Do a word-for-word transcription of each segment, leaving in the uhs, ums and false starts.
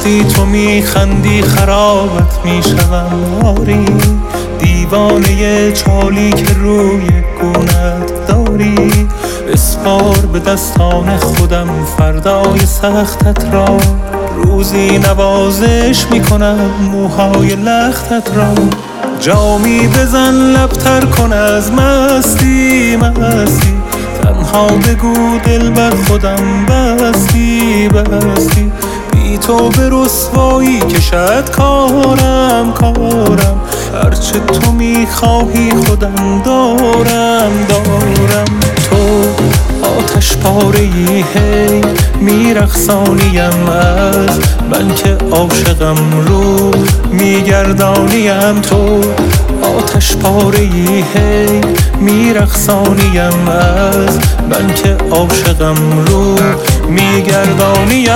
وقتی تو میخندی خرابت میشوم آری، دیوانه چالی که روی گونت داری. بسپار به دستان خودم فردای سختت را، روزی نوازش میکنم موهای لختت را. جامی بزن لبتر کن از مستی مستی، تنها بگو دل بر خودم بستی بستی. بی تو به رسوایی کشد کارم کارم، هرچه تو میخواهی خودم دارم دارم. تو آتش پاره ای هی میرقصانیم از من که عاشقم رو میگردانیم. تو آتش پاره ای هی میرقصانیم از من که عاشقم رو میگردانیم.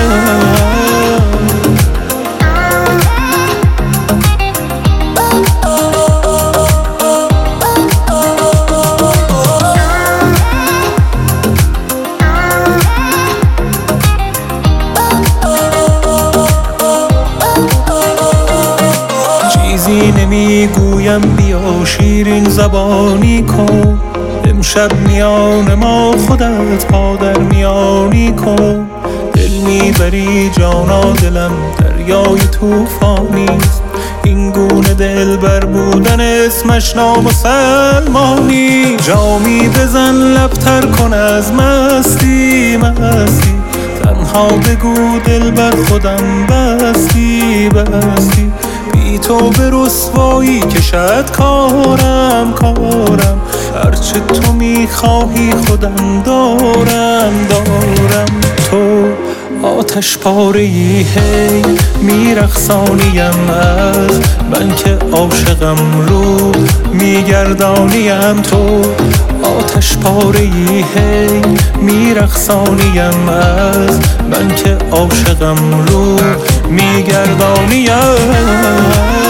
چیزی نمیگویم بیا شیرین زبانی کن، امشب میان ما خودت پا در میانی کن. دل میبری جانا دلم دریای توفانیست، این گونه دل بر بودن اسمش نامسلمانی. جامی بزن لبتر کن از مستی مستی، تنها بگو دل بر خودم بستی بستی. بی تو به رسوایی کشد کارم کارم، هرچه تو میخواهی خودم دارم دارم. تو آتش پاره ای هی میرقصانیم از من که عاشقم رو میگردانیم. تو آتش پاره ای هی میرقصانیم از من که عاشقم رو میگردانیم.